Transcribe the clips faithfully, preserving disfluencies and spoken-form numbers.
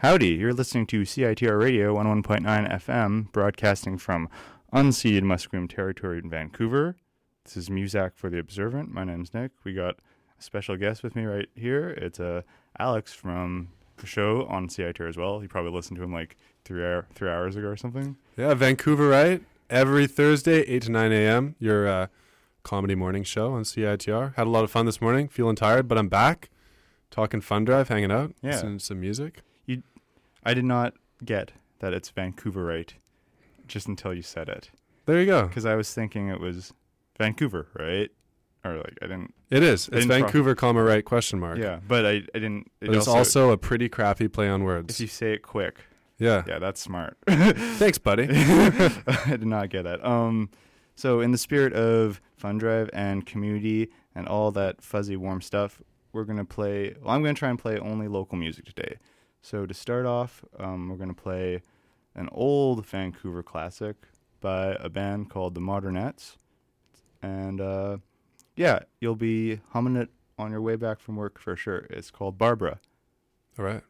Howdy, you're listening to C I T R Radio one oh one point nine F M, broadcasting from unceded Musqueam territory in Vancouver. This is Muzak for the Observant. My name's Nick. We got a special guest with me right here. It's uh, Alex from the show on C I T R as well. You probably listened to him like three, hour, three hours ago or something. Yeah, Vancouver, right? Every Thursday, eight to nine a.m., your uh, comedy morning show on C I T R. Had a lot of fun this morning. Feeling tired, but I'm back. Talking Fun Drive, hanging out, yeah. listening to some music. You, I did not get that it's Vancouverite just until you said it. There you go. Because I was thinking it was Vancouver, right? Or like I didn't. It is. I It's didn't Vancouver, comma right question mark. Yeah, but I, I didn't. It But it's also, also a pretty crappy play on words. If you say it quick. Yeah. Yeah, that's smart. Thanks, buddy. I did not get that. Um, so in the spirit of Fun Drive and community and all that fuzzy warm stuff, we're gonna play. Well, I'm gonna try and play only local music today. So to start off, um, we're gonna play an old Vancouver classic by a band called the Modernettes, and uh, yeah, you'll be humming it on your way back from work for sure. It's called Barbara. All right.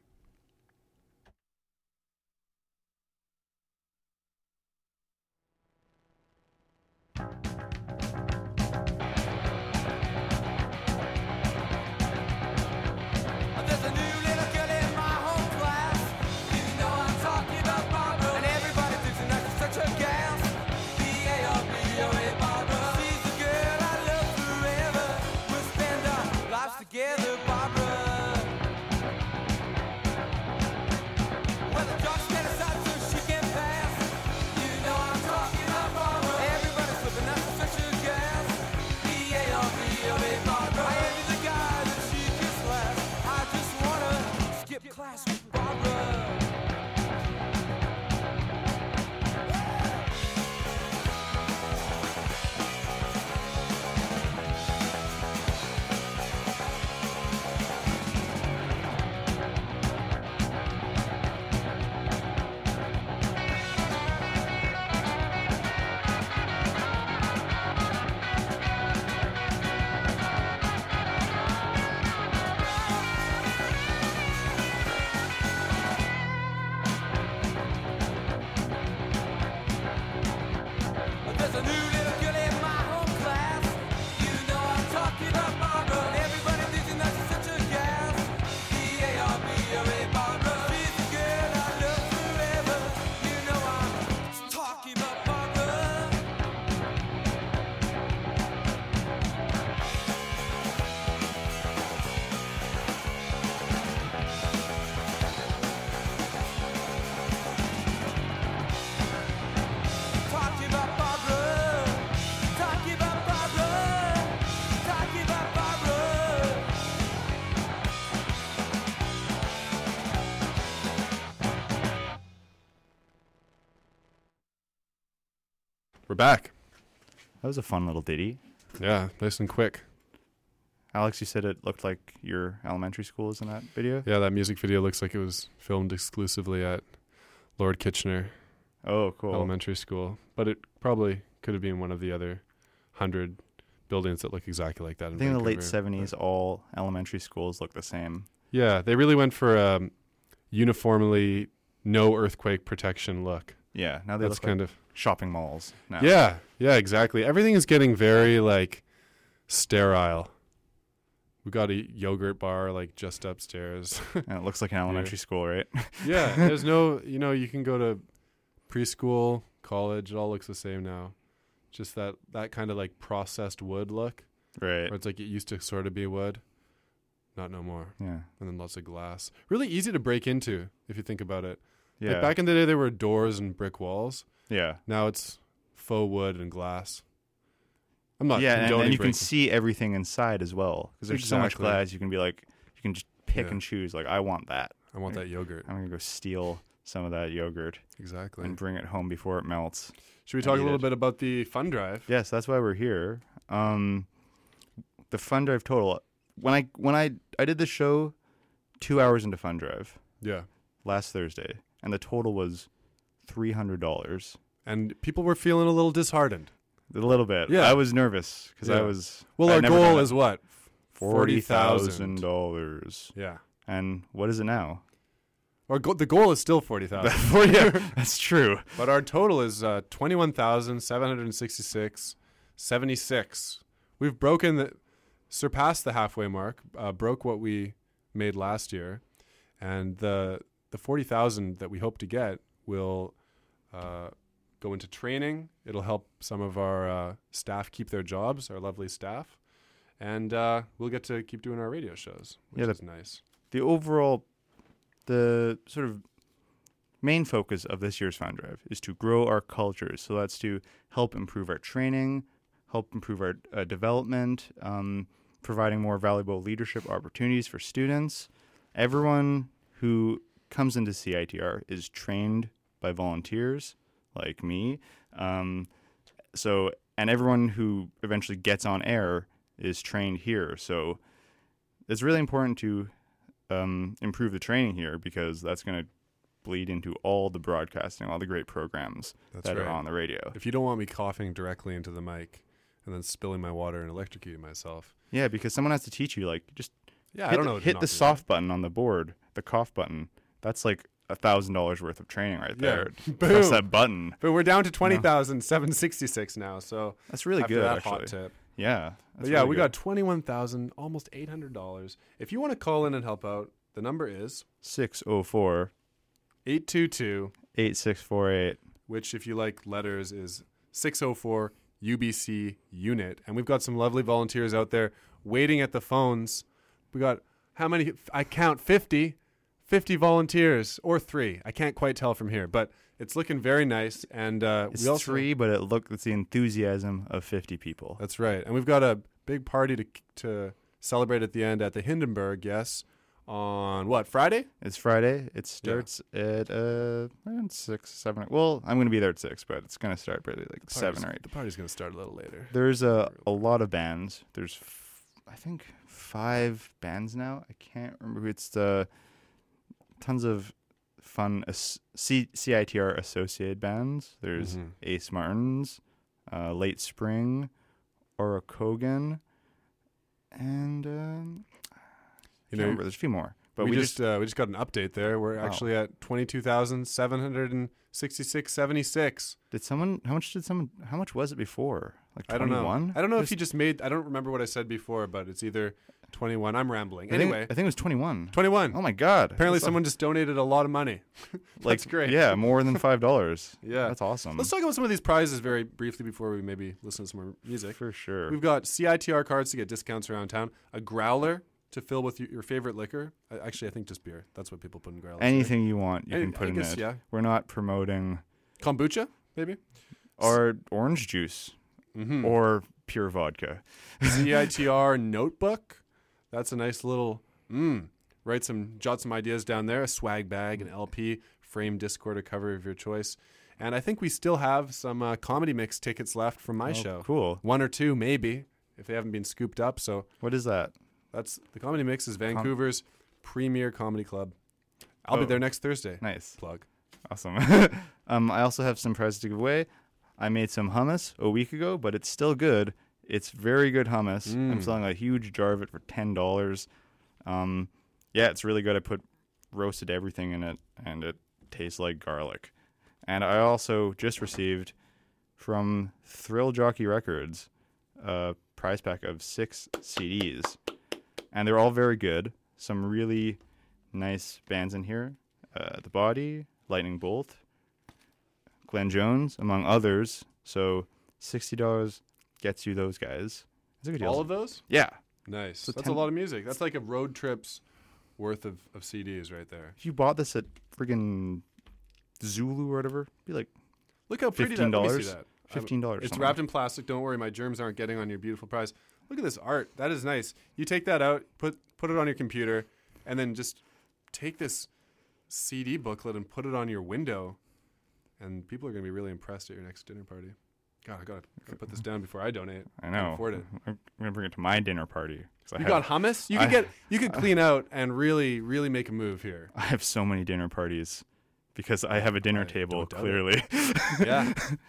We're back. That was a fun little ditty. Yeah, nice and quick. Alex, you said it looked like your elementary school is in that video? Yeah, that music video looks like it was filmed exclusively at Lord Kitchener Oh, cool. Elementary School. But it probably could have been one of the other hundred buildings that look exactly like that. I in think in the Vancouver. late seventies, all elementary schools look the same. Yeah, they really went for a um, uniformly no earthquake protection look. Yeah, now they That's look kind like of shopping malls now. Yeah, yeah, exactly. Everything is getting very like sterile. We got a yogurt bar like just upstairs. And it looks like an elementary school, right? Yeah, there's no, you know, you can go to preschool, college, it all looks the same now. Just that that kind of like processed wood look. Right. Where it's like it used to sort of be wood. Not no more. Yeah. And then lots of glass. Really easy to break into if you think about it. Yeah. Like back in the day there were doors and brick walls. Yeah. Now it's faux wood and glass. I'm not Yeah, and, condoning and you can breaking. see everything inside as well. Because there's so much Exactly. glass, you can be like, you can just pick Yeah. and choose. Like, I want that. I want that yogurt. I'm going to go steal some of that yogurt Exactly. and bring it home before it melts. Should we I talk a eat little it. bit about the Fun Drive? Yes, that's why we're here. Um, the Fun Drive total. When I when I I did the show two hours into Fun Drive Yeah. last Thursday, and the total was three hundred dollars. And people were feeling a little disheartened. A little bit. Yeah. I was nervous because I Yeah. was. Well, I'd our never goal done it. is what? forty thousand forty thousand dollars. Yeah. And what is it now? Or go- the goal is still forty thousand. yeah, that's true. But our total is uh, twenty-one thousand seven hundred sixty-six seventy-six. We've broken the, surpassed the halfway mark, uh, broke what we made last year. And the the forty thousand that we hope to get will uh, go into training. It'll help some of our uh, staff keep their jobs, our lovely staff. And uh, we'll get to keep doing our radio shows, which Yeah, the- is nice. The overall, the sort of main focus of this year's Fund Drive is to grow our cultures. So that's to help improve our training, help improve our uh, development, um, providing more valuable leadership opportunities for students. Everyone who comes into C I T R is trained by volunteers like me. Um, so, and everyone who eventually gets on air is trained here. So it's really important to um, improve the training here, because that's going to bleed into all the broadcasting, all the great programs That's that right. are on the radio. If you don't want me coughing directly into the mic and then spilling my water and electrocuting myself. Yeah, because someone has to teach you, like, just Yeah, hit I don't the, know. to hit not the do that. soft button on the board, the cough button. That's like a thousand dollars worth of training right Yeah. there. Boom. Press that button. But we're down to twenty thousand seven hundred sixty-six now. So That's really after good, that actually. hot tip. Yeah. But that's yeah, really we good. got twenty-one thousand, almost eight hundred dollars. If you want to call in and help out, the number is six oh four, eight two two, eight six four eight. which if you like letters is six oh four U B C unit. And we've got some lovely volunteers out there waiting at the phones. We got how many? I count fifty. fifty volunteers, or three. I can't quite tell from here, but it's looking very nice. And uh, It's we also, three, but it look it's the enthusiasm of fifty people. That's right. And we've got a big party to to celebrate at the end at the Hindenburg, yes, on what, Friday? It's Friday. It starts at uh around six, seven. Well, I'm going to be there at six, but it's going to start probably like seven Party's- or eight. The party's going to start a little later. There's a a lot of bands. There's f- I think five bands now. I can't remember who it's the tons of fun as- C- CITR associated bands. There's Mhm. Ace Martins, uh, Late Spring, Orokogan, and um, I You can't know, remember. There's a few more. But we, we, just, uh, we just got an update there. We're Wow. actually at twenty-two thousand seven hundred sixty-six seventy-six. did someone. How much did someone? How much was it before? Like I don't know. twenty-one? I don't know if you just made. I don't remember what I said before, but it's either twenty-one. I'm rambling. I think, Anyway, I think it was twenty-one. twenty-one. Oh my god! Apparently, That's a- someone just donated a lot of money. like, That's great. Yeah, more than five dollars. Yeah. That's awesome. Let's talk about some of these prizes very briefly before we maybe listen to some more music. for sure. We've got C I T R cards to get discounts around town, a growler to fill with your, your favorite liquor. Uh, Actually, I think just beer. That's what people put in growlers. right? Anything you want, you Any- can put I in guess, it. yeah. We're not promoting Kombucha, maybe? or orange juice Mm-hmm. or pure vodka. C I T R notebook. That's a nice little, mm, write some, jot some ideas down there. A swag bag, an L P, frame Discord, a cover of your choice. And I think we still have some uh, comedy mix tickets left from my Oh, show. Cool. One or two, maybe, if they haven't been scooped up. So What is that? that's the comedy mix is Vancouver's premier comedy club. I'll be Oh. there next Thursday. Nice. Plug. Awesome. um, I also have some prizes to give away. I made some hummus a week ago, but it's still good. It's very good hummus. I'm Mm. selling a huge jar of it for ten dollars. Um, yeah, it's really good. I put roasted everything in it, and it tastes like garlic. And I also just received from Thrill Jockey Records a prize pack of six C Ds, and they're all very good. Some really nice bands in here. Uh, The Body, Lightning Bolt, Glenn Jones, among others. So sixty dollars gets you those guys. That's a good deal. All of those? Yeah. Nice. So That's ten a lot of music. That's like a road trip's worth of, of C Ds right there. If you bought this at friggin' Zulu or whatever, it'd be like Look how pretty that fifteen Let me dollars. see that. fifteen dollars. It's wrapped in plastic. Don't worry, my germs aren't getting on your beautiful prize. Look at this art. That is nice. You take that out, put put it on your computer, and then just take this C D booklet and put it on your window, and people are going to be really impressed at your next dinner party. God, I got to put this down before I donate. I Can't know. afford it. I'm gonna bring it to my dinner party. 'cause I You have, got hummus? You could I- get you could clean out and really really make a move here. I have so many dinner parties because I have a dinner I table. don't doubt it. Clearly. Yeah.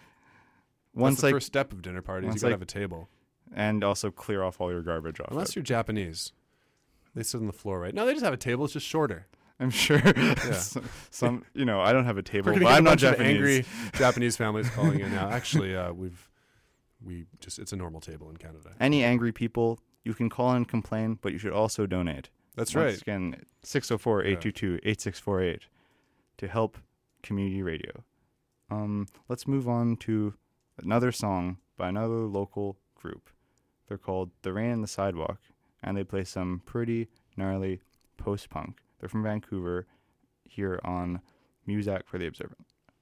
Once That's the like first step of dinner parties. You once got to I- have a table. and also clear off all your garbage off. Unless it. you're Japanese. They sit on the floor, right? No, they just have a table. It's just shorter. I'm sure some, some, you know, I don't have a table, We're but gonna get I'm a not bunch of Japanese. angry Japanese families calling in now. Actually, uh, we've we just it's a normal table in Canada. Any angry people, you can call and complain, but you should also donate. That's Once right. Again, six oh four, eight two two, eight six four eight to help community radio. Um, let's move on to another song by another local group. They're called The Rain on the Sidewalk, and they play some pretty gnarly post-punk. They're from Vancouver, here on Muzak for the Observant.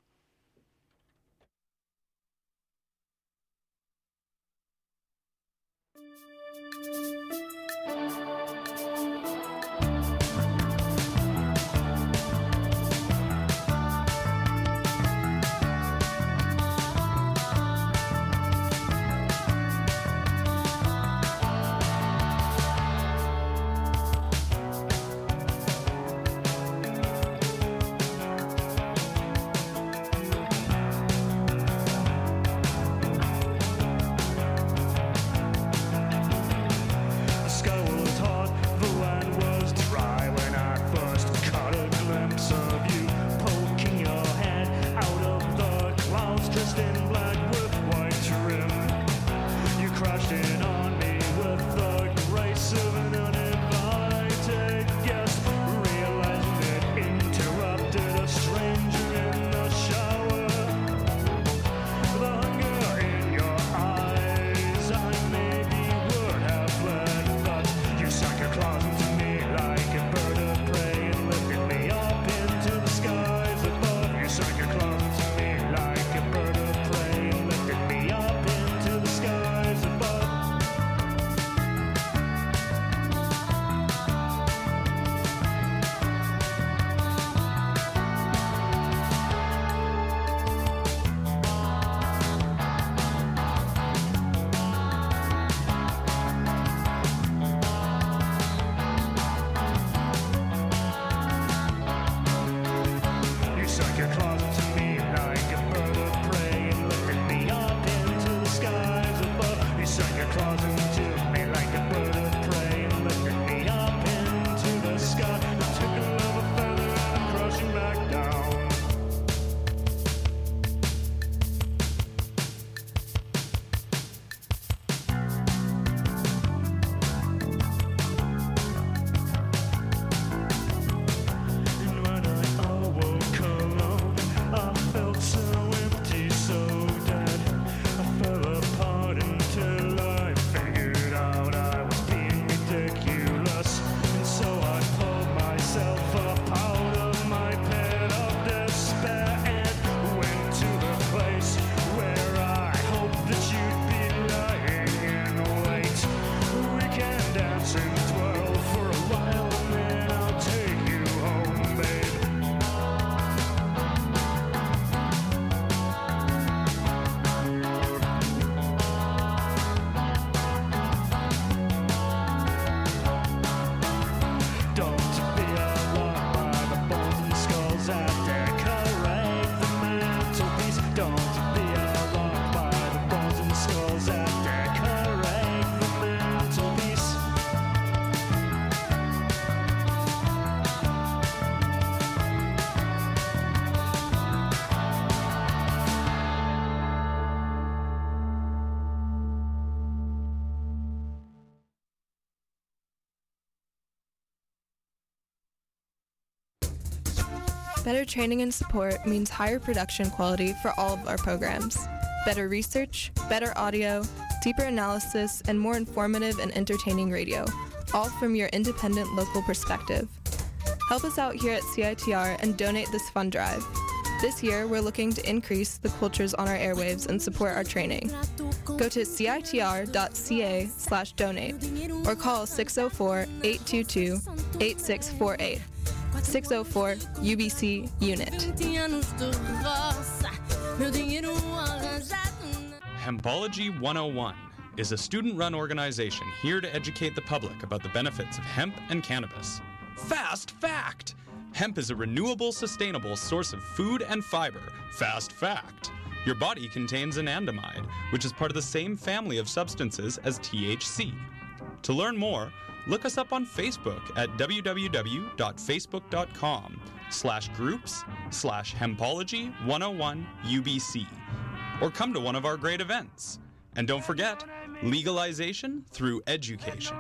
Better training and support means higher production quality for all of our programs. Better research, better audio, deeper analysis, and more informative and entertaining radio, all from your independent local perspective. Help us out here at C I T R and donate this fund drive. This year, we're looking to increase the cultures on our airwaves and support our training. Go to citr.ca slash donate or call six oh four, eight two two, eight six four eight. six oh four U B C Unit. Hempology one oh one is a student-run organization here to educate the public about the benefits of hemp and cannabis. Fast fact! Hemp is a renewable, sustainable source of food and fiber. Fast fact! Your body contains anandamide, which is part of the same family of substances as T H C. To learn more, look us up on Facebook at www.facebook.com slash groups slash Hempology one oh one U B C. Or come to one of our great events. And don't forget, legalization through education.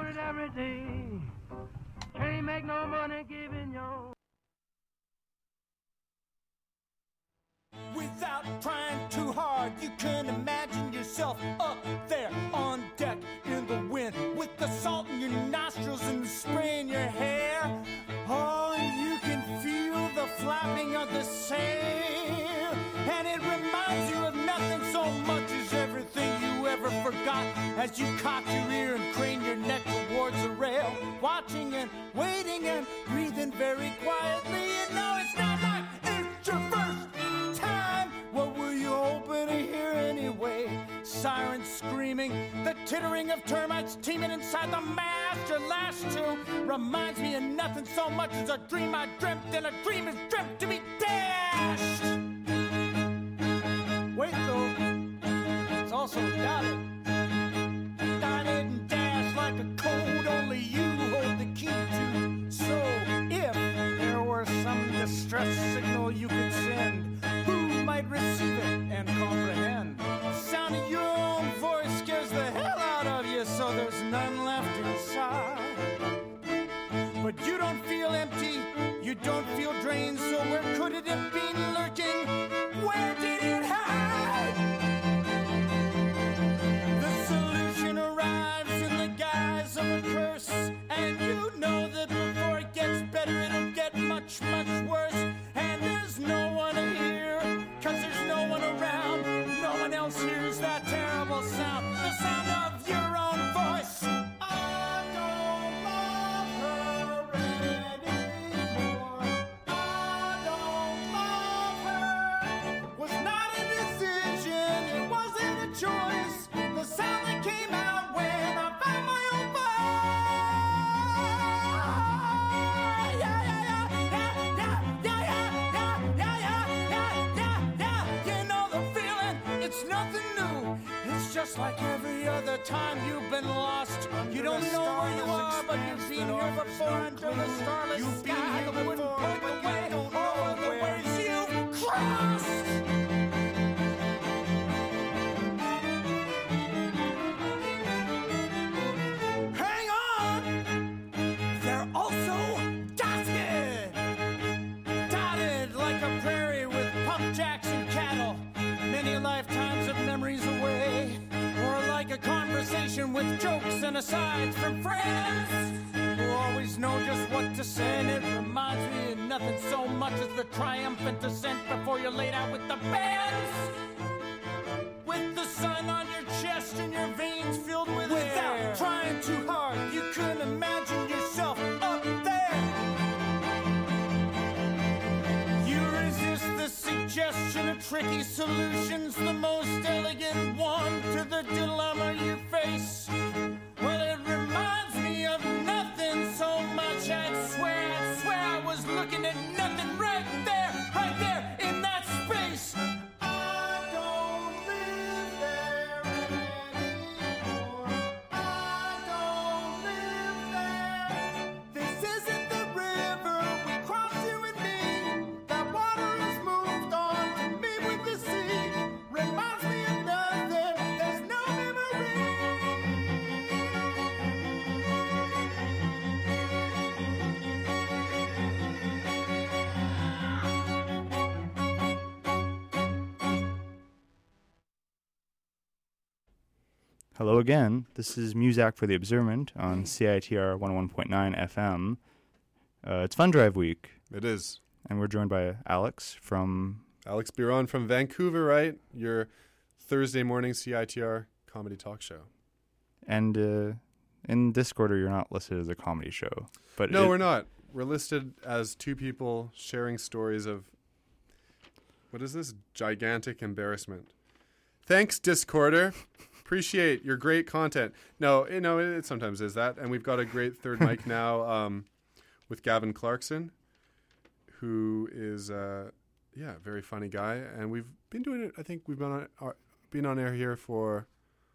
Without trying too hard, you can imagine yourself up there on deck in the wind with the salt in your nostrils and the spray in your hair. Oh, you can feel the flapping of the sail, and it reminds you of nothing so much as everything you ever forgot as you cock your ear and crane your neck towards the rail, watching and waiting and breathing very quietly. You know it's not like it's your first time. What were you hoping to hear anyway? Sirens screaming, the tittering of termites teeming inside the mast. Your last two reminds me of nothing so much as a dream I dreamt, and a dream is dreamt to be dashed. Wait though, it's also dotted. Dotted and dashed like a code only you hold the key to. So if there were some distress signal you could send, who might receive it and comprehend? The sound of your own voice scares the hell out of you, so there's none left inside. But you don't feel empty, you don't feel drained, so where could it have been lurking? Where did it hide? The solution arrives in the guise of a curse, and you know that before it gets better, it'll get much, much worse. And there's no one here, cause there's no one around. No one else hears that terrible sound, the sound of your own voice. I don't love her anymore. I don't love her. Was not a decision, it wasn't a choice. The sound that came out when I found my own voice. Yeah, yeah, yeah, yeah, yeah, yeah, yeah, yeah, yeah, yeah, yeah, yeah. You know the feeling, it's nothing new. It's just like every other time you've been lost. You don't know where you are, but you've been here before under the starless you've sky. Been here before, but you don't know all of the ways you've crossed. Hang on! They're also dotted! Dotted like a prairie with pump jacks and cattle. Many lifetimes of memories away. Or like a conversation with jokes and asides from friends who always know just what to say. And it reminds me of nothing so much as the triumphant descent before you're laid out with the bands. With the sun on your chest and your veins filled with Without air. Trying too hard, you can imagine yourself up there. You resist the suggestion of tricky solutions, the most elegant one to the dilemma you face. Well, it reminds me of nothing so much. I'd swear, I'd swear I was looking at nothing right there, right there in that space. I don't live there anymore. I don't live there. This isn't the river we crossed, you and me. That water has moved on to meet with the sea. Reminds me of nothing. There's no memory. Hello again. This is Muzak for the Observant on C I T R one oh one point nine F M. Uh, it's Fun Drive Week, It is. and we're joined by Alex from... Alex Biron from Vancouver, right? Your Thursday morning C I T R comedy talk show. And uh, in Discord, you're not listed as a comedy show. But No, it- we're not. We're listed as two people sharing stories of, what is this? Gigantic embarrassment. Thanks, Discorder. Appreciate your great content. No, you know, it, it sometimes is that. And we've got a great third mic now um, with Gavin Clarkson, who is, uh, yeah, a very funny guy. And we've been doing it, I think we've been on, uh, been on air here for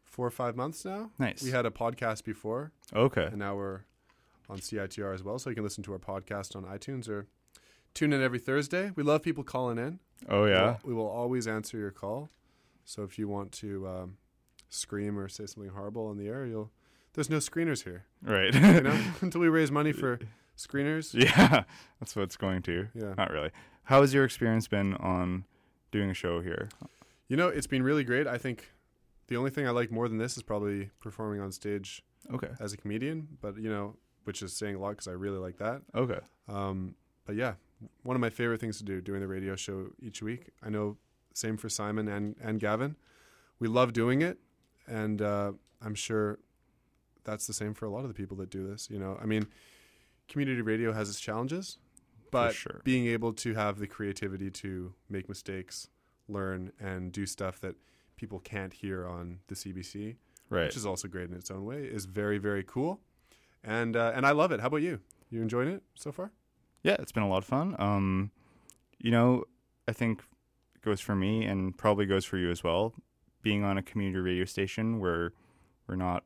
four or five months now. Nice. We had a podcast before, Okay. and now we're on C I T R as well. So you can listen to our podcast on iTunes or tune in every Thursday. We love people calling in. Oh yeah. We will, we will always answer your call. So if you want to um, scream or say something horrible on the air, you'll. There's no screeners here, Right. you know. Until we raise money for screeners. Yeah, that's what it's going to. Yeah. Not really. How has your experience been on doing a show here? You know, it's been really great. I think the only thing I like more than this is probably performing on stage Okay. as a comedian. But you know, which is saying a lot because I really like that. Okay. Um, but yeah, one of my favorite things to do, doing the radio show each week. I know, same for Simon and, and Gavin. We love doing it, and uh, I'm sure that's the same for a lot of the people that do this. You know, I mean, community radio has its challenges, but sure. being able to have the creativity to make mistakes, learn, and do stuff that people can't hear on the C B C, Right. which is also great in its own way, is very, very cool. And uh, and I love it. How about you? You enjoying it so far? Yeah, it's been a lot of fun. Um, you know, I think it goes for me and probably goes for you as well. Being on a community radio station where we're not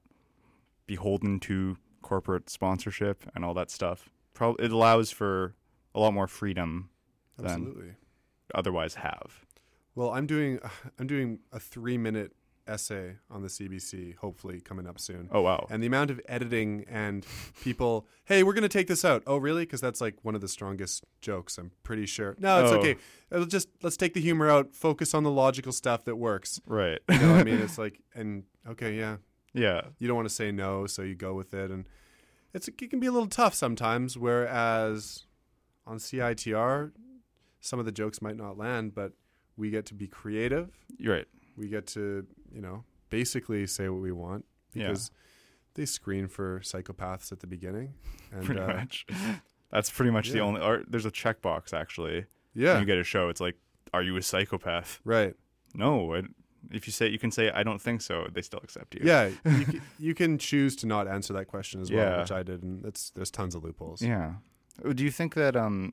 beholden to corporate sponsorship and all that stuff. Pro- it allows for a lot more freedom than Absolutely. otherwise have. Well, I'm doing I'm doing a three minute essay on the C B C, hopefully coming up soon. Oh wow. And the amount of editing and people, hey, we're going to take this out. Oh, really? Because that's like one of the strongest jokes, I'm pretty sure. No, it's Oh. okay. It'll just, let's take the humor out, focus on the logical stuff that works. Right. You know what I mean? It's like, and okay, yeah. Yeah. You don't want to say no, so you go with it. And it's it can be a little tough sometimes, whereas on C I T R, some of the jokes might not land, but we get to be creative. You're right. We get to, you know, basically say what we want because they screen for psychopaths at the beginning. And, Pretty uh, much. That's pretty much the yeah. only. Or there's a checkbox actually. Yeah. When you get a show, it's like, are you a psychopath? Right. No. I, if you say you can say I don't think so, they still accept you. Yeah. you, can, you can choose to not answer that question as well, Yeah. which I did, and it's there's tons of loopholes. Yeah. Do you think that um,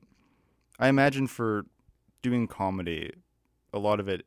I imagine for doing comedy, a lot of it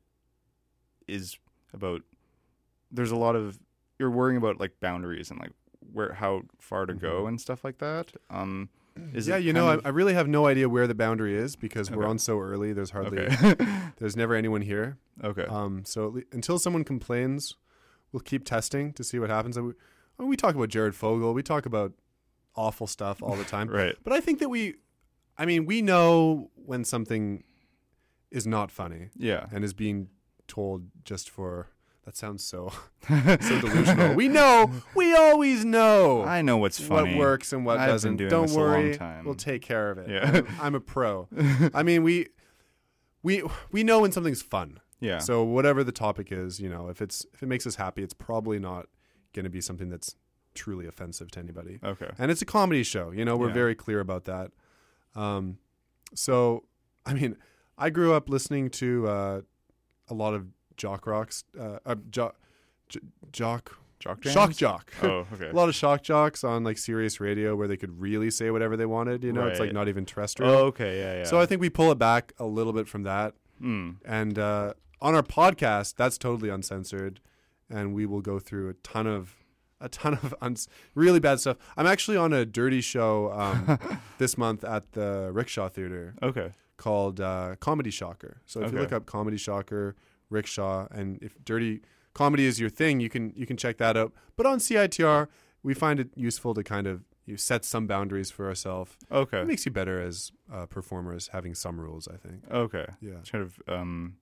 is about. There's a lot of you're worrying about like boundaries and like where how far to go Mhm. and stuff like that. Um, is yeah, it you know, kind I, I really have no idea where the boundary is because we're Okay. on so early. There's hardly, okay. there's never anyone here. okay. Um, so at le- until someone complains, we'll keep testing to see what happens. And we, I mean, we talk about Jared Fogle. We talk about awful stuff all the time. right. But I think that we, I mean, we know when something is not funny Yeah. and is being told just for, that sounds so, so delusional. We know, we always know I know what's funny. what works and what I've been doesn't. doing Don't this a long worry, time. we'll take care of it. Yeah. I'm, I'm a pro. I mean, we, we, we know when something's fun. Yeah. So whatever the topic is, you know, if it's if it makes us happy, it's probably not going to be something that's truly offensive to anybody. okay. And it's a comedy show, you know, we're Yeah. very clear about that. Um, so, I mean, I grew up listening to uh, a lot of jock rocks, uh, uh, jo- j- jock, Jock jams? shock jock. Oh, okay. A lot of shock jocks on like Sirius Radio where they could really say whatever they wanted. You know, it's like Right. not even terrestrial. Oh, okay. Yeah. Yeah. So I think we pull it back a little bit from that. Mm. And uh, on our podcast, that's totally uncensored, and we will go through a ton of a ton of uns- really bad stuff. I'm actually on a dirty show um, this month at the Rickshaw Theater Okay. called uh, Comedy Shocker. So if you Okay. look up Comedy Shocker, Rickshaw, and if dirty comedy is your thing, you can you can check that out. But on C I T R, we find it useful to kind of you set some boundaries for ourselves. Okay. It makes you better as uh, performers having some rules, I think. Okay. Yeah. It's kind of um.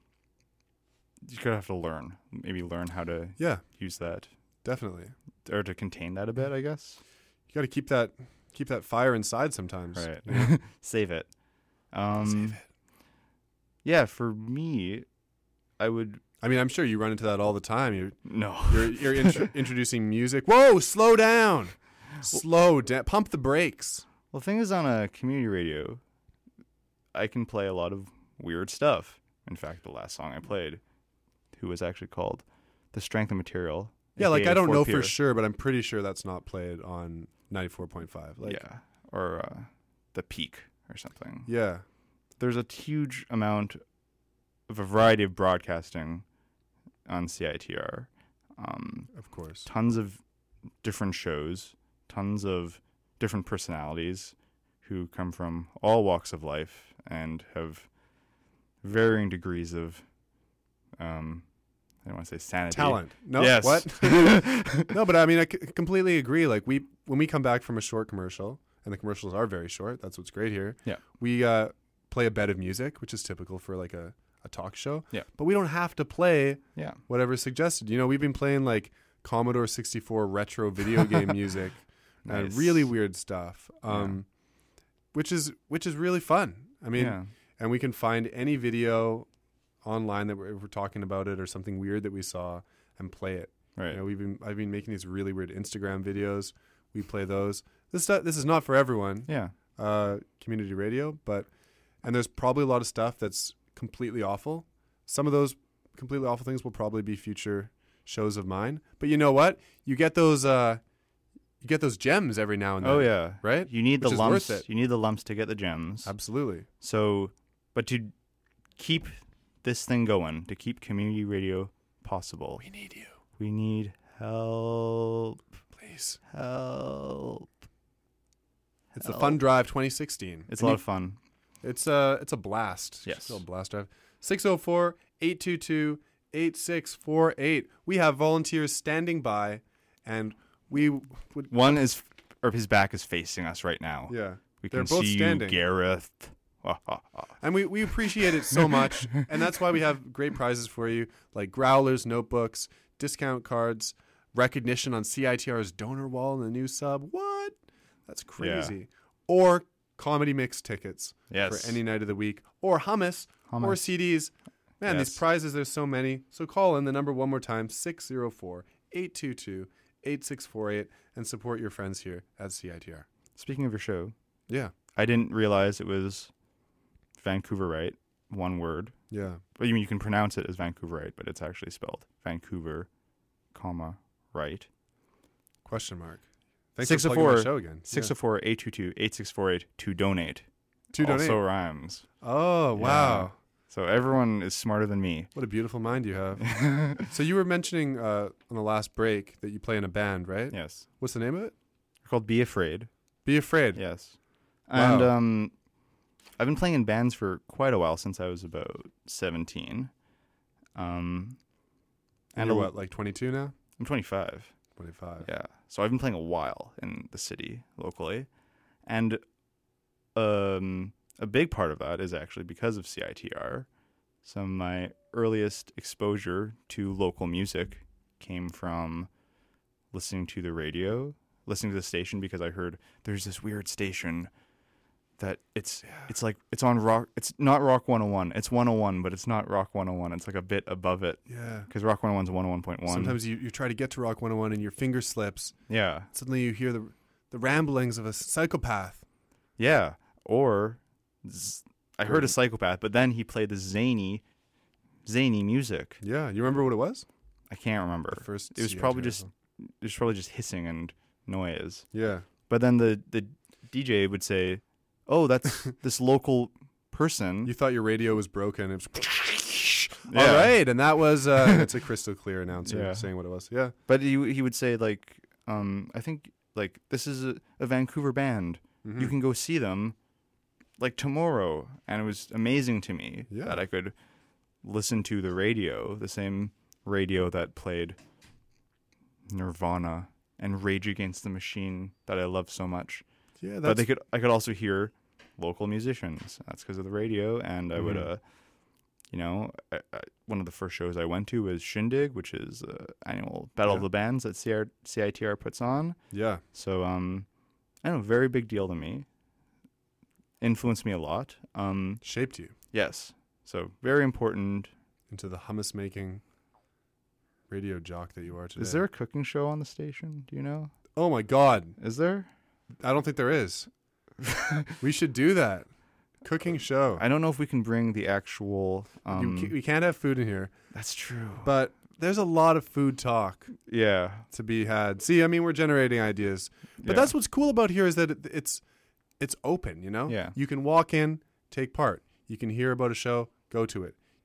You could have to learn, maybe learn how to Yeah, use that definitely. or to contain that a bit, I guess. You got to keep that keep that fire inside sometimes. Right. you know? Save it. Um, Save it. Yeah, for me, I would I mean, I'm sure you run into that all the time. You no. you're you're intro- introducing music. Whoa, slow down. Slow down. Pump the brakes. Well, the thing is, on a community radio, I can play a lot of weird stuff. In fact, the last song I played, who was actually called "The Strength of Material." Yeah, like aka I don't Fort know Pierre. for sure, but I'm pretty sure that's not played on ninety-four point five. Like, yeah, or uh, the Peak or something. yeah. There's a huge amount of a variety of broadcasting on C I T R. Um, Of course. tons of different shows, tons of different personalities who come from all walks of life and have varying degrees of, um, I don't want to say sanity. Talent. No, Yes. what? No, but I mean, I c- completely agree. Like we, when we come back from a short commercial, and the commercials are very short, that's what's great here. Yeah. We uh, play a bed of music, which is typical for like a, a talk show. Yeah. But we don't have to play Yeah. whatever's suggested. You know, we've been playing like Commodore sixty-four retro video game music and Nice. really weird stuff, um, which is which is really fun. I mean, Yeah. and we can find any video online that we're, if we're talking about it or something weird that we saw and play it. Right. You know, we've been I've been making these really weird Instagram videos. We play those. This stuff, this is not for everyone. Yeah. Uh, community radio, but and there's probably a lot of stuff that's completely awful. Some of those completely awful things will probably be future shows of mine. But you know what? You get those uh, you get those gems every now and then. Oh yeah. right. You need Which the is lumps. worth it. You need the lumps to get the gems. Absolutely. So, but to keep this thing going, to keep community radio possible, We need you, we need help. please. Help. It's the Help. Fun Drive twenty sixteen. It's And a lot you- of fun. It's a it's a blast. Yes. It's a blast drive. six oh four, eight two two, eight six four eight. We have volunteers standing by, and we would One is, or his back is facing us right now. yeah. We They're can both see standing. you, Gareth. Ha, ha, ha. And we, we appreciate it so much. And that's why we have great prizes for you, like growlers, notebooks, discount cards, recognition on C I T R's donor wall and the new sub. What? That's crazy. Or comedy mix tickets Yes. for any night of the week. Or hummus, or Hummus. C Ds. Man, Yes. these prizes, there's so many. So call in the number one more time, six oh four, eight two two, eight six four eight, and support your friends here at C I T R. Speaking of your show, Yeah. I didn't realize it was Vancouverite, one word. Yeah. But you mean you can pronounce it as Vancouverite, but it's actually spelled Vancouver, comma, right. Question mark. Thanks Six for oh plugging my four, show again. six oh four, eight two two, eight six four eight to donate. To donate. Also rhymes. Oh, wow. So everyone is smarter than me. What a beautiful mind you have. So you were mentioning uh, on the last break that you play in a band, right? Yes. What's the name of it? They're called Be Afraid. Be Afraid. Yes. Wow. And um, I've been playing in bands for quite a while, since I was about seventeen. Um, And and you're a- what, like twenty-two now? I'm twenty-five. twenty-five. Yeah. So I've been playing a while in the city locally. And um, a big part of that is actually because of C I T R. Some of my earliest exposure to local music came from listening to the radio, listening to the station, because I heard there's this weird station that it's it's like it's on rock. It's not Rock one oh one. It's one oh one, but it's not Rock one oh one. It's like a bit above it, Yeah. because Rock one oh one's one oh one point one. Sometimes you, you try to get to Rock one oh one and your finger slips. Yeah. Suddenly you hear the the ramblings of a psychopath. Yeah, or z- I heard a psychopath, but then he played the zany, zany music. Yeah. You remember what it was? I can't remember. The first it was C I T R probably just song. it was probably just hissing and noise. Yeah. But then the the D J would say, "Oh, that's this local person." You thought your radio was broken. It was Yeah. All right. And that was, uh, it's a crystal clear announcer Yeah. saying what it was. Yeah. But he he would say like, um, I think like this is a, a Vancouver band. Mhm. You can go see them like tomorrow. And it was amazing to me Yeah. that I could listen to the radio, the same radio that played Nirvana and Rage Against the Machine that I love so much. Yeah. That's, But they could I could also hear local musicians. That's because of the radio. And I would, Mhm. uh, you know, I, I, one of the first shows I went to was Shindig, which is uh, annual Battle of Yeah. the Bands that C R, C I T R puts on. yeah. So, um, I don't know, very big deal to me. Influenced me a lot. Um, Shaped you yes. So very important. into the hummus making radio jock that you are today. Is there a cooking show on the station? Do you know? Oh my God. Is there? I don't think there is. We should do that. Cooking show. I don't know if we can bring the actual. Um, you, ca- we can't have food in here, that's true. but there's a lot of food talk Yeah. to be had. See, I mean, we're generating ideas, but Yeah. that's what's cool about here is that it, it's it's open. You know, Yeah. You can walk in, take part. You can hear about a show, go to it.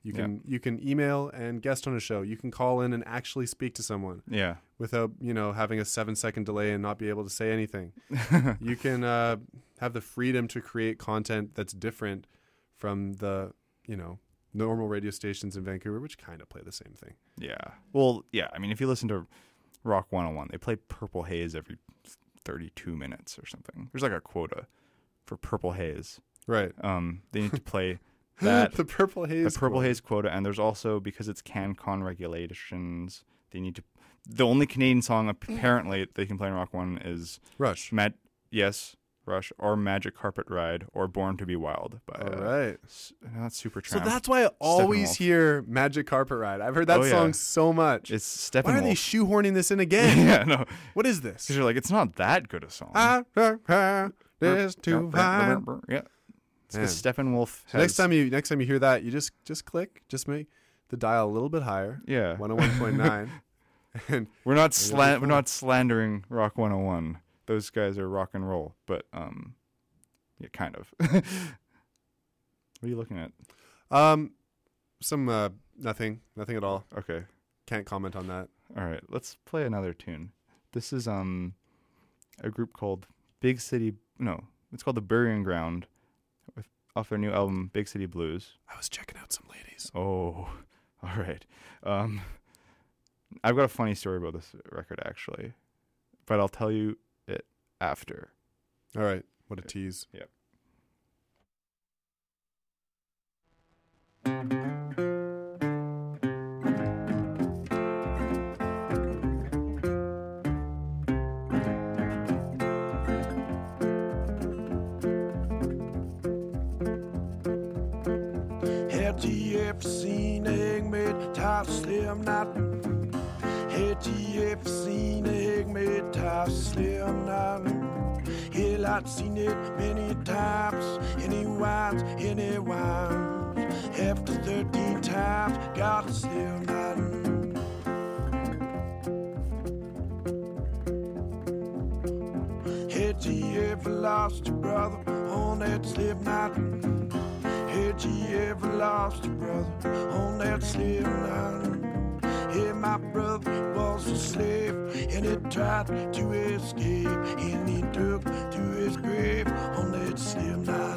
You can you can email and guest on a show. You can call in and actually speak to someone Yeah. without, you know, having a seven second delay and not be able to say anything. You can uh, have the freedom to create content that's different from the, you know, normal radio stations in Vancouver, which kind of play the same thing. Yeah. Well, yeah. I mean, if you listen to Rock one oh one, they play Purple Haze every thirty-two minutes or something. There's like a quota for Purple Haze. Right. Um, they need to play that. the Purple Haze. The Purple quote. Haze quota, and there's also, because it's CanCon regulations, they need to. The only Canadian song apparently they can play in Rock One is Rush. Mad. Yes, Rush, or Magic Carpet Ride, or Born to Be Wild. By, All uh, right. s- not Super So Tramp. that's why I always Steppenwolf. hear Magic Carpet Ride. I've heard that Oh, yeah. song so much. It's Why are they Steppenwolf. shoehorning this in again? yeah, no, What is this? because you're like, it's not that good a song. Ah, ah, ah, this too high. Yeah, it's Man. because Steppenwolf So has. next time you next time you hear that, you just just click, just make the dial a little bit higher, yeah, one oh one point nine, and we're not it'll be slan- we're fun. not slandering Rock one oh one. Those guys are rock and roll, but um, yeah, kind of. What are you looking at? um, some uh, nothing, nothing at all. Okay, Can't comment on that. all right, let's play another tune. This is um, a group called Big City. No, it's called The Burying Ground, with off their new album Big City Blues. I was checking out some ladies. Oh, all right. Um, I've got a funny story about this record actually, but I'll tell you it after. All right, what a tease. Yep. Had you ever seen egg made top slim knot? Had you ever seen egg made top slim knot? Hell, I'd seen it many times. Any wines, any wines. After thirteen times, got a slim knot. Had you ever lost your brother on that slip knot? Had you ever lost your brother on that slip knot? Yeah, my brother was a slave and he tried to escape, and he took to his grave on that slip knot.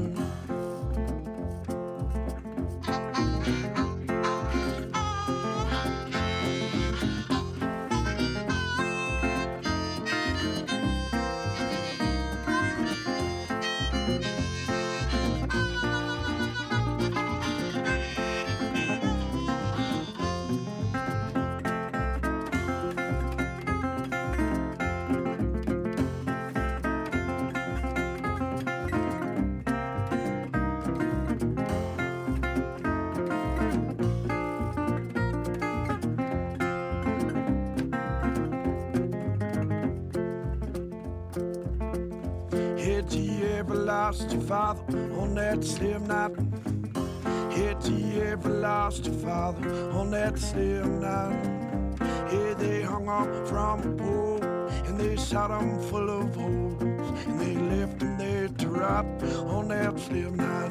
Had you ever lost your father on that slim knot? Had you ever lost your father on that slim knot? Yeah, they hung up from a pole and they shot him full of holes, and they left him there to rot on that slim knot.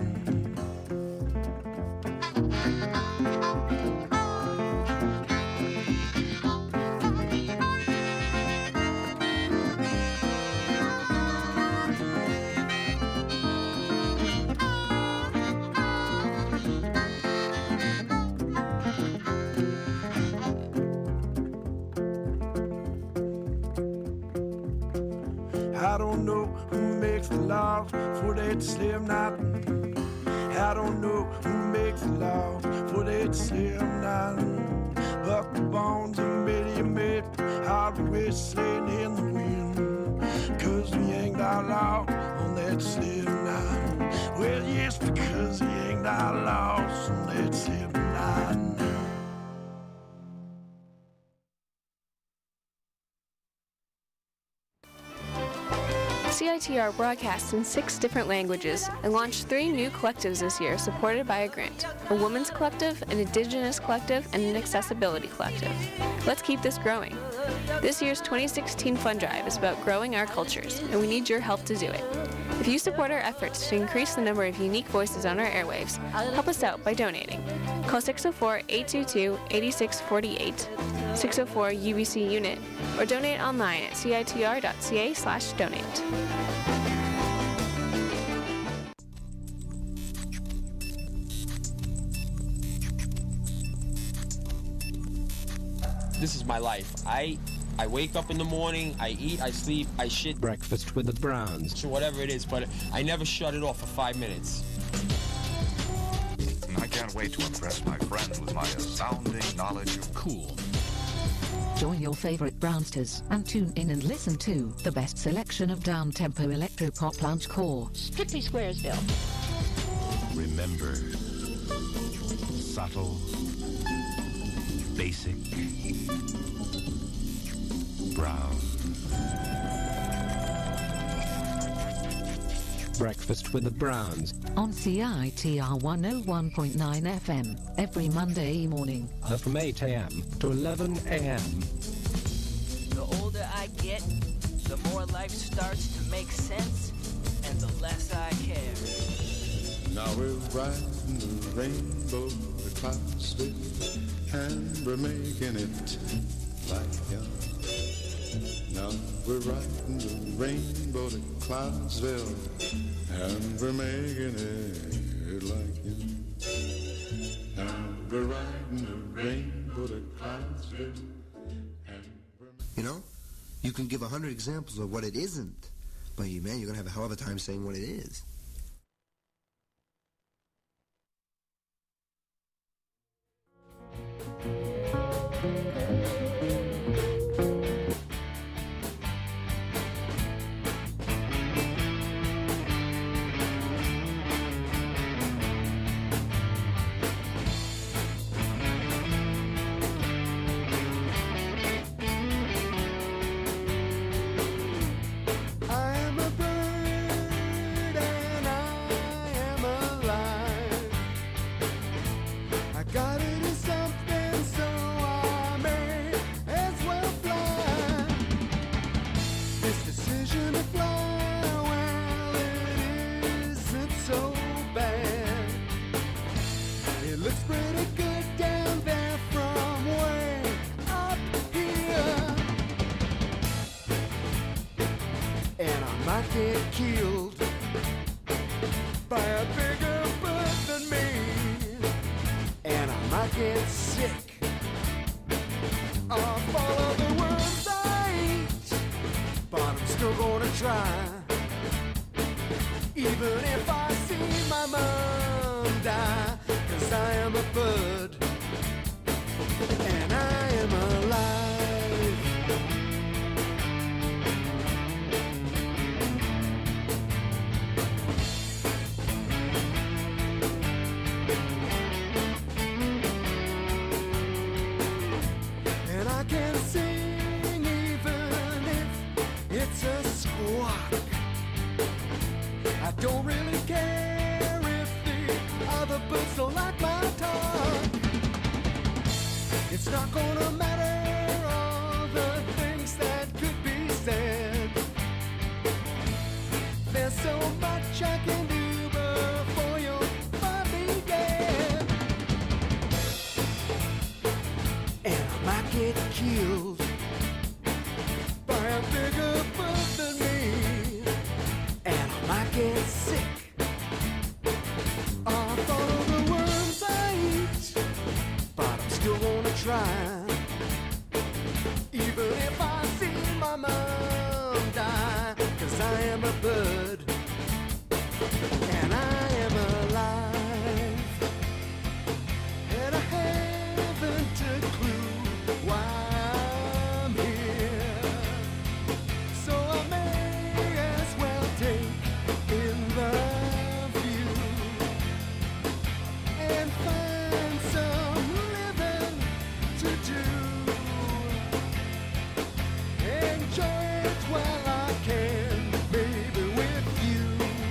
I don't know who makes the laws for that slim knot. I don't know who makes the laws for that slim knot. But the bones of many a made are whistling in the wind, 'cause we hanged our law on that slim knot. Well, yes, because we hanged our laws on that slim knot. C I T R broadcasts in six different languages and launched three new collectives this year supported by a grant: a women's collective, an indigenous collective, and an accessibility collective. Let's keep this growing. This year's twenty sixteen Fund Drive is about growing our cultures, and we need your help to do it. If you support our efforts to increase the number of unique voices on our airwaves, help us out by donating. Call six oh four, eight two two, eight six four eight, six oh four U B C unit, or donate online at citr.ca slash donate. This is my life. I I wake up in the morning, I eat, I sleep, I shit. Breakfast with the Browns. So whatever it is, but I never shut it off for five minutes. I can't wait to impress my friends with my astounding knowledge of cool. Join your favorite Brownsters and tune in and listen to the best selection of down-tempo electro-pop lounge core. Strictly Squaresville. Remember, subtle, basic, brown. Breakfast with the Browns on C I T R one oh one point nine F M every Monday morning uh, from eight a.m. to eleven a.m. The older I get, the more life starts to make sense, and the less I care. Now we're riding the rainbow, the clouds fill, and we're making it like young. Now we're riding the rainbow to Cloudsville, and we're making it like young. Now we're riding the rainbow to Cloudsville, and we're You know, you can give a hundred examples of what it isn't, but you, man, you're gonna have a hell of a time saying what it is. Get killed by a bigger bird than me, and I might get sick of all of the worms I eat, but I'm still gonna try, even if I see my mom die, 'cause I am a bird and I am alive. Don't really care if the other birds don't like my talk. It's not gonna matter all the things that could be said. There's so much I can do before you'll find me dead. And I might get killed by a bigger bird than me, and I might get sick of all of the worms I eat, but I'm still gonna try, even if I see my mom die, 'cause I am a bird and I am alive, and I haven't a clue why I'm here, so I may as well take in the view and find some living to do. Enjoy it while I can, maybe with you,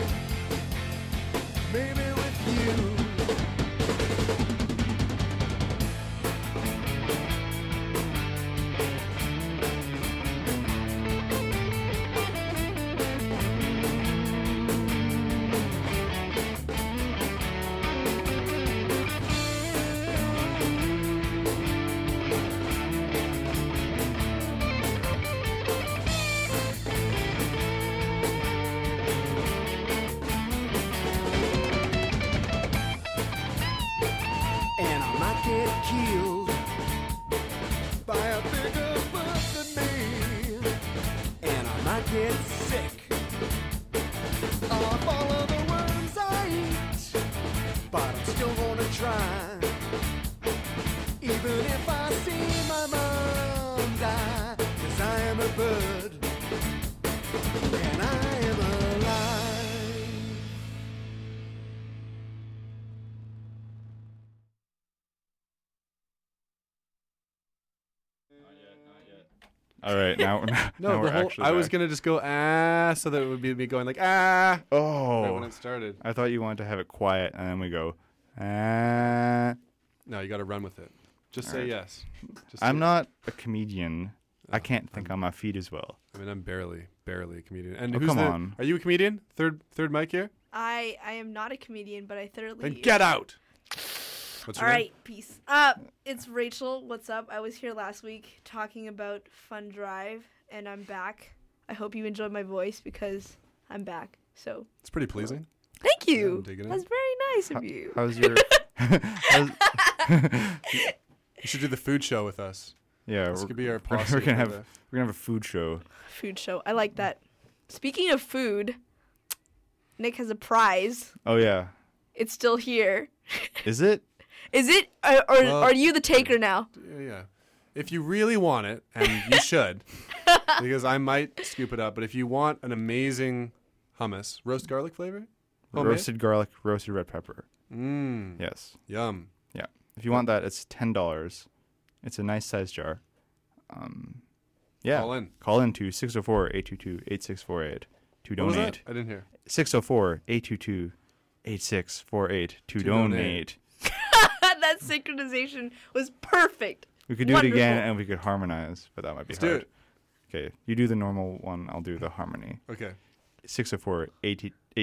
maybe with you. bird, and I am alive. All right, now, now, No, now the we're whole, actually I was back. gonna just go ah, so that it would be me going like ah. Oh, right when it started. I thought you wanted to have it quiet, and then we go. Ah. No, you got to run with it. Just say Alright. yes. Just I'm say- not a comedian. I can't think on my feet as well. I mean, I'm barely, barely a comedian. And Oh, who's come the, on. Are you a comedian? Third, third mic here. I I am not a comedian, but I thoroughly. Then get out. What's All your right, peace. Uh, it's Rachel. What's up? I was here last week talking about Fun Drive, and I'm back. I hope you enjoyed my voice because I'm back. So. It's pretty pleasing. Thank Yeah, you. I'm digging it. That's very nice of you. How's your? how's, You should do the food show with us. yeah, This we're, could be our we're, posse we're gonna for have the- we're gonna have a food show. Food show. I like that. Speaking of food, Nick has a prize. Oh yeah, It's still here. is it? Is it? Or, or Well- are you the taker now? Yeah, yeah. If you really want it, and you should, because I might scoop it up. But if you want an amazing hummus, roast garlic flavor, homemade? Roasted garlic, roasted red pepper. Mmm. Yes. Yum. Yeah. If you want that, it's ten dollars. It's a nice size jar. Um, yeah. Call in. Call in to six oh four, eight two two, eight six four eight to What was donate. that? I didn't hear. six oh four, eight two two, eight six four eight to To donate. donate. That synchronization was perfect. We could do Wonderful. it again and we could harmonize, but that might be Let's do hard. it. Okay. You do the normal one, I'll do the harmony. Okay. six oh four, eight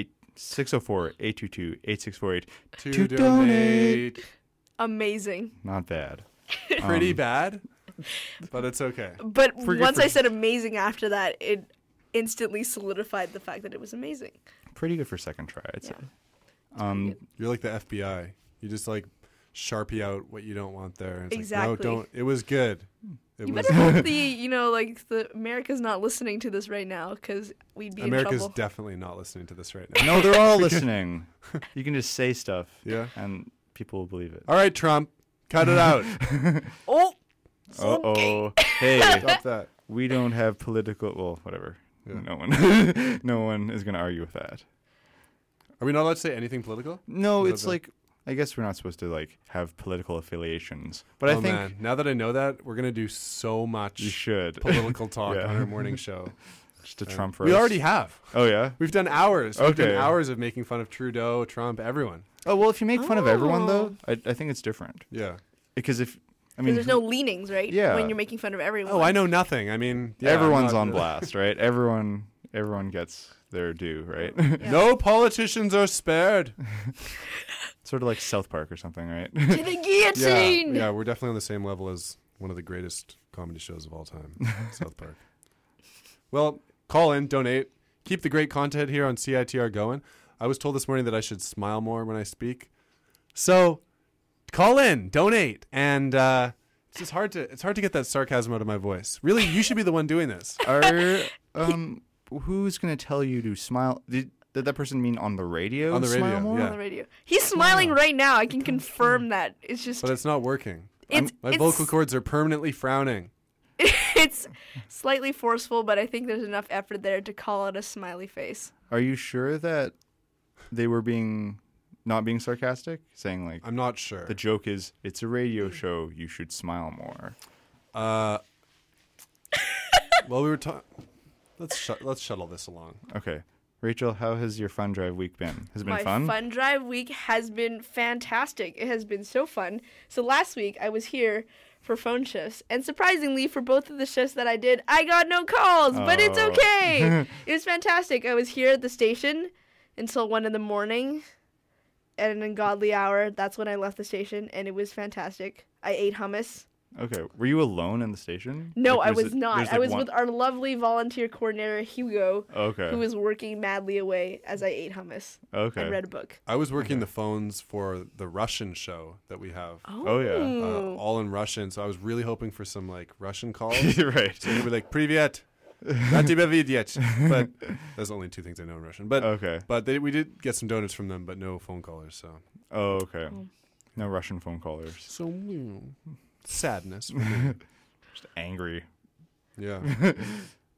two two, eight six four eight To, to donate. donate. Amazing. Not bad. Pretty Um, bad, but it's okay. But Forget- once I forget- said amazing after that, it instantly solidified the fact that it was amazing. Pretty good for second try, I'd say. Yeah. Um, You're like the F B I. You just like Sharpie out what you don't want there. It's Exactly. Like, no, don't. It was good. It You was better hope the, you know, like the America's not listening to this right now because we'd be in America's trouble. definitely not listening to this right now. no, they're all listening. You can just say stuff. Yeah. And people will believe it. All right, Trump, cut it out. Oh. Uh oh. Hey. Stop that. We don't have political. Well, whatever. Yeah. No one. no one is going to argue with that. Are we not allowed to say anything political? No, Is that it's the- like. I guess we're not supposed to like have political affiliations, but oh I think man, now that I know that, we're gonna do so much. you should political talk Yeah. on our morning show. Just a And Trump We roast. already have. Oh yeah. We've done hours. We've done Okay. hours of making fun of Trudeau, Trump, everyone. Oh well, if you make fun of everyone though, Oh. I, I think it's different. Yeah. Because if I Because mean, there's no leanings, right? Yeah. When you're making fun of everyone. Oh, I know nothing. I mean, yeah, everyone's I'm on not- blast, right? Everyone, everyone gets their due, right? No politicians are spared. Sort of like South Park or something, right? To the guillotine. Yeah, yeah, we're definitely on the same level as one of the greatest comedy shows of all time, South Park. Well, call in, donate, keep the great content here on C I T R going. I was told this morning that I should smile more when I speak, so call in, donate, and uh, it's just hard to it's hard to get that sarcasm out of my voice. Really, you should be the one doing this. Are um, who's gonna tell you to smile? Did, did that person mean on the radio? On the smile radio, more? yeah. On the radio. He's smiling right now. I can confirm that. It's just. But it's not working. It's, My it's, vocal cords are permanently frowning. It's slightly forceful, but I think there's enough effort there to call it a smiley face. Are you sure that they were being not being sarcastic, saying like I'm not sure. the joke is it's a radio show, you should smile more? Uh, well, we were talking. Let's sh- let's shuttle this along. Okay, Rachel, how has your fun drive week been? Has it been My fun? fun drive week has been fantastic. It has been so fun. So last week I was here for phone shifts, and surprisingly, for both of the shifts that I did, I got no calls, but it's Oh. okay. It was fantastic. I was here at the station until one in the morning, at an ungodly hour. That's when I left the station, and it was fantastic. I ate hummus. Okay, were you alone in the station? No, Like, I was was it- not. there's, I like, was one- with our lovely volunteer coordinator, Hugo, Okay. who was working madly away as I ate hummus Okay. and read a book. I was working the phones for the Russian show that we have. Oh, yeah. Uh, all in Russian. So I was really hoping for some like Russian calls. Right. So they'd be like, "Privyet, rad тебя видеть." But there's only two things I know in Russian. But Okay. But they, we did get some donuts from them, but no phone callers. So Oh, okay. No Russian phone callers. so mm, sadness. For me. Just angry. Yeah.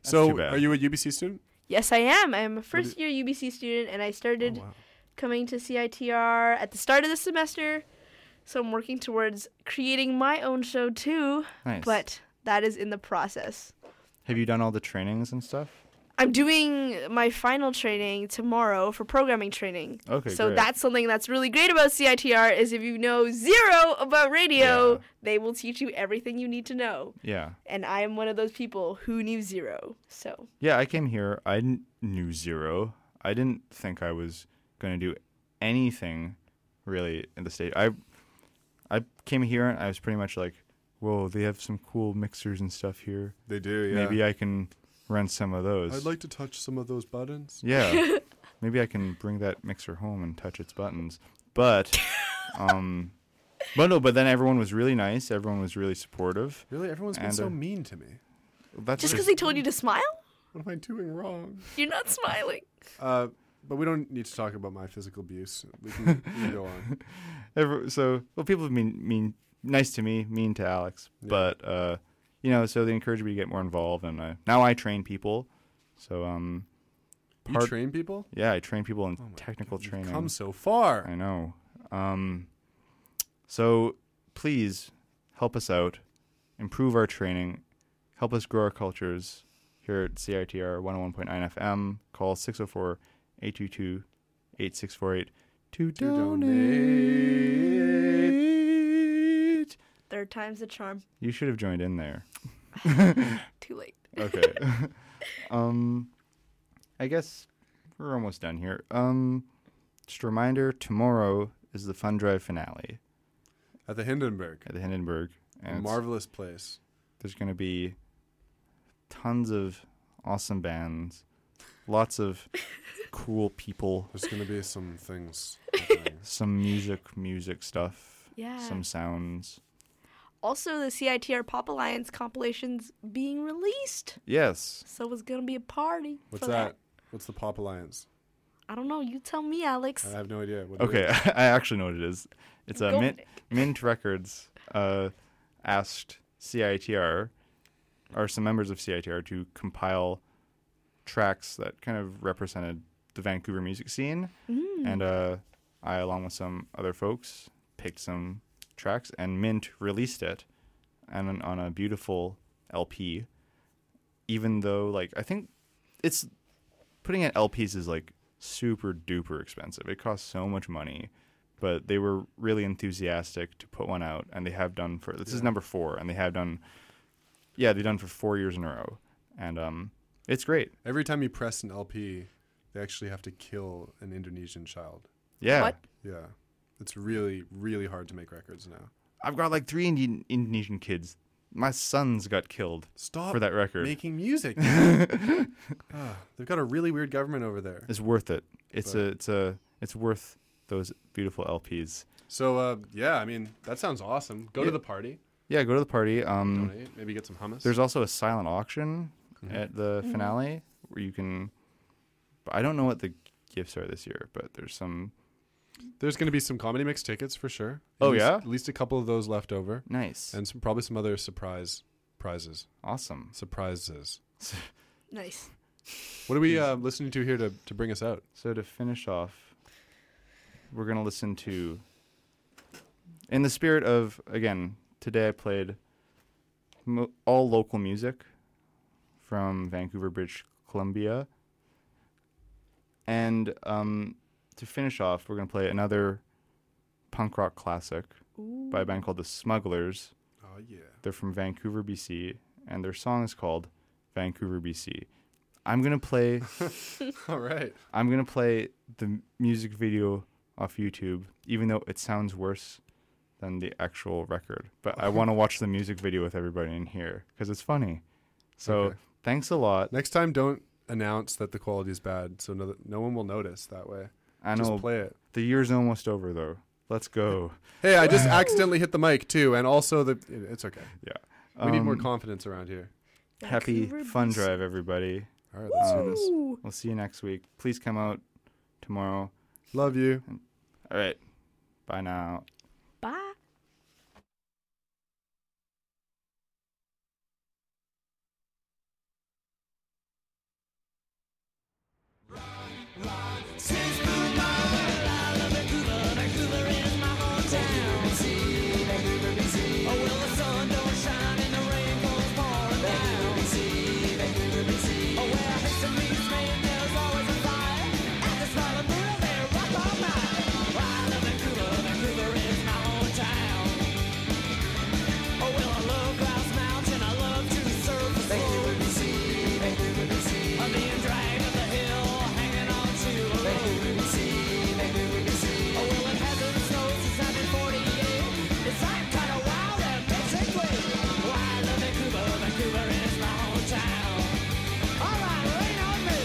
That's so, too bad. are you a U B C student? Yes, I am. I'm a first year U B C student, and I started Oh, wow. coming to C I T R at the start of the semester. So I'm working towards creating my own show too. Nice. But that is in the process. Have you done all the trainings and stuff? I'm doing my final training tomorrow for programming training. Okay, So great. that's something that's really great about C I T R is if you know zero about radio, Yeah. they will teach you everything you need to know. Yeah. And I am one of those people who knew zero. So Yeah, I came here. I n- knew zero. I didn't think I was going to do anything really in the state. I I came here and I was pretty much like, whoa, they have some cool mixers and stuff here. They do, yeah. Maybe I can rent some of those. I'd like to touch some of those buttons. Yeah. Maybe I can bring that mixer home and touch its buttons. But, um, but no, but then everyone was really nice. Everyone was really supportive. Really? Everyone's been And, so uh, mean to me. That's just because they told you to smile, What am I doing wrong? you're not smiling. Uh, but we don't need to talk about my physical abuse. We can, we can go on. Every, so, well, people have been mean, nice to me, mean to Alex, Yeah. but uh, you know, so they encourage me to get more involved, and uh, now I train people. So, um, You train people? Yeah, I train people in Oh my technical God, you've training. come so far. I know. Um, so please help us out, improve our training, help us grow our cultures here at C I T R one oh one point nine F M. Call six oh four, eight two two, eight six four eight to donate. Third time's the charm. You should have joined in there. Too late. Okay. um, I guess we're almost done here. Um, just a reminder, tomorrow is the Fun Drive finale. At the Hindenburg. At the Hindenburg. A And it's- marvelous place. There's going to be tons of awesome bands, lots of cool people. There's going to be some things happening. Some music, music stuff. Yeah. Some sounds. Also, the C I T R Pop Alliance compilation's being released. Yes. So it's going to be a party. What's for that? What's the Pop Alliance? I don't know. You tell me, Alex. I have no idea. What do Okay, we- I actually know what it is. It's a Go Mint, Nick. Mint Records uh, asked C I T R, or some members of C I T R, to compile tracks that kind of represented the Vancouver music scene. Mm. And uh, I, along with some other folks, picked some tracks, and Mint released it and on, on a beautiful L P. Even though, like, I think it's putting out L Ps is like super duper expensive. It costs so much money, but they were really enthusiastic to put one out, and they have done for this is Yeah. number four, and they have done, yeah, they've done for four years in a row, and um, it's great. Every time you press an L P, they actually have to kill an Indonesian child. Yeah, What? Yeah. It's really, really hard to make records now. I've got like three Indi- Indonesian kids. My sons got killed Stop for that record. making music. Ah, they've got a really weird government over there. It's worth it. It's But- a it's a it's worth those beautiful L Ps. So, uh, yeah, I mean, that sounds awesome. Go Yeah. to the party. Yeah, go to the party. Um, Donate. Maybe get some hummus. There's also a silent auction Mhm. at the Mhm. finale where you can. I don't know what the gifts are this year, but there's some. There's going to be some comedy mix tickets for sure. At Oh, least- yeah? At least a couple of those left over. Nice. And some probably some other surprise prizes. Awesome. Surprises. Nice. What are we uh, listening to here to, to bring us out? So to finish off, we're gonna listen to. In the spirit of, again, today I played mo- all local music from Vancouver, British Columbia. And um, to finish off, we're going to play another punk rock classic by a band called The Smugglers. Oh, yeah. They're from Vancouver, B C, and their song is called Vancouver, B C. I'm going to play... All right. I'm going to play the music video off YouTube, even though it sounds worse than the actual record. But I want to watch the music video with everybody in here because it's funny. So Okay. thanks a lot. Next time, don't announce that the quality is bad, so no, no one will notice that way. I Just know. play it. The year's almost over, though. Let's go. Hey, I just accidentally hit the mic too, and also the. It's okay. Yeah. We need more Um, confidence around here. Happy Vancouver, Fun B C. Drive, everybody. All right, let's do this. Woo! We'll see you next week. Please come out tomorrow. Love you. All right. Bye now. Bye. Since Blue Mountain, I love Vancouver. Vancouver is my hometown. B C, Vancouver, B C. Oh, well, the sun don't shine and the rain goes pouring down. B C, Vancouver, B C. Oh, where history meets Maine, there's always a fire. At the smile of Buddha, they rock all night. Oh, I love Vancouver. Vancouver is my hometown. Oh, well, I love Grouse Mountain. I love to surf the Vancouver, B C. Vancouver, B C. I'm being dragged up the hill, hanging on to a rope. Vancouver, B C. Vancouver, B C. Oh, well, it hasn't snowed since nineteen forty-eight. It's like kind of wild and basically. Oh, I love Vancouver. Vancouver is my hometown. All right, rain on me.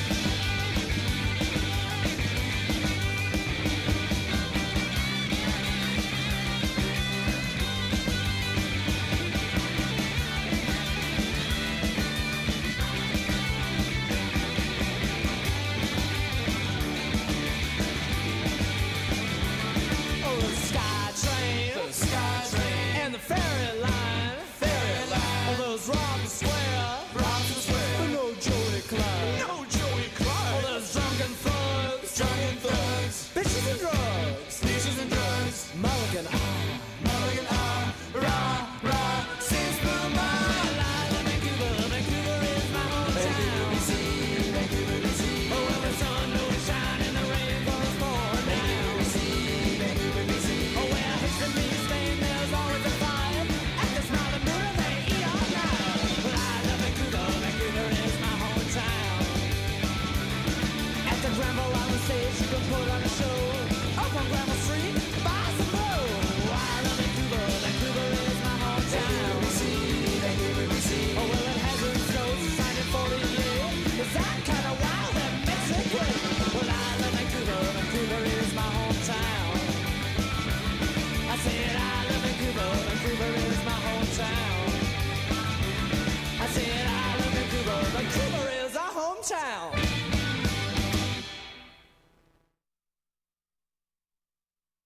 Oh, the sky train, the sky train, and the ferry line, ferry line. Oh, those Robin Square, Robin Square. Oh, no Joey Clark, no Joey Clark. Oh, those drunken thugs, drunken thugs. Bitches and drugs, bitches and drugs. Mulligan Eye, Mulligan Eye, rah rah. Since Blue Mountain, I love Vancouver. Vancouver is my hometown. Vancouver, B C, Vancouver, B C. Oh, well, the sun don't shine and the rain falls pouring down. B C, Vancouver, B C. Oh, where history meets Spain, there's always a fire. At the smile of Buddha, they eat all night. But I love Vancouver. Vancouver is my hometown. At the Granville Island stage, you can put on a show. Up on Granville Street,